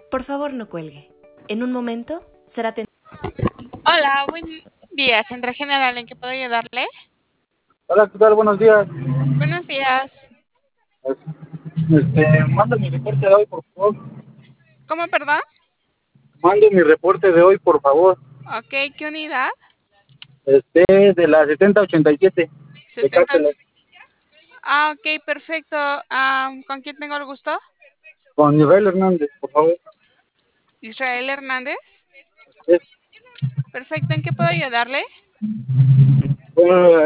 Por favor, no cuelgue. En un momento será atendido. Hola, buen día, Centro General, ¿en qué puedo ayudarle? Hola, ¿qué tal? Buenos días. Buenos días. Mando mi reporte de hoy, por favor. ¿Cómo, perdón? Mando mi reporte de hoy, por favor. Ok, ¿qué unidad? De la 7087 de 70. Cárceles, Ok, perfecto. ¿Con quién tengo el gusto? con Israel Hernández, por favor. Israel Hernández. Es- Perfecto, ¿en qué puedo ayudarle? bueno,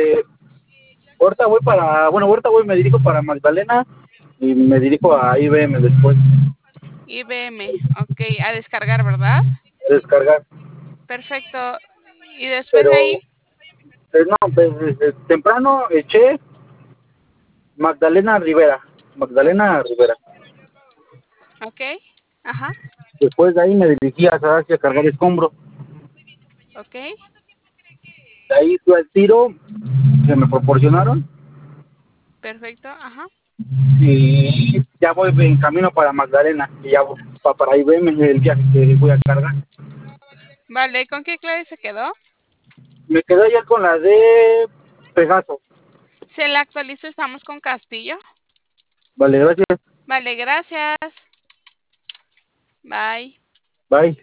ahorita voy, me dirijo para Magdalena y me dirijo a IBM después, IBM. Ok, a descargar, ¿verdad? a descargar. Perfecto. ¿Y después Pero, de ahí? no, pues, temprano eché Magdalena Rivera. Magdalena Rivera. Ok, ajá, Después de ahí me dirigí hacia cargar escombro. ok, De ahí fui al tiro que me proporcionaron perfecto, ajá. y ya voy en camino para Magdalena y ya voy para IBM el viaje que voy a cargar. Vale, ¿con qué clave se quedó? Me quedé ya con la de Pegaso. Se la actualizo, estamos con Castillo. Vale, gracias. Vale, gracias. Bye. Bye.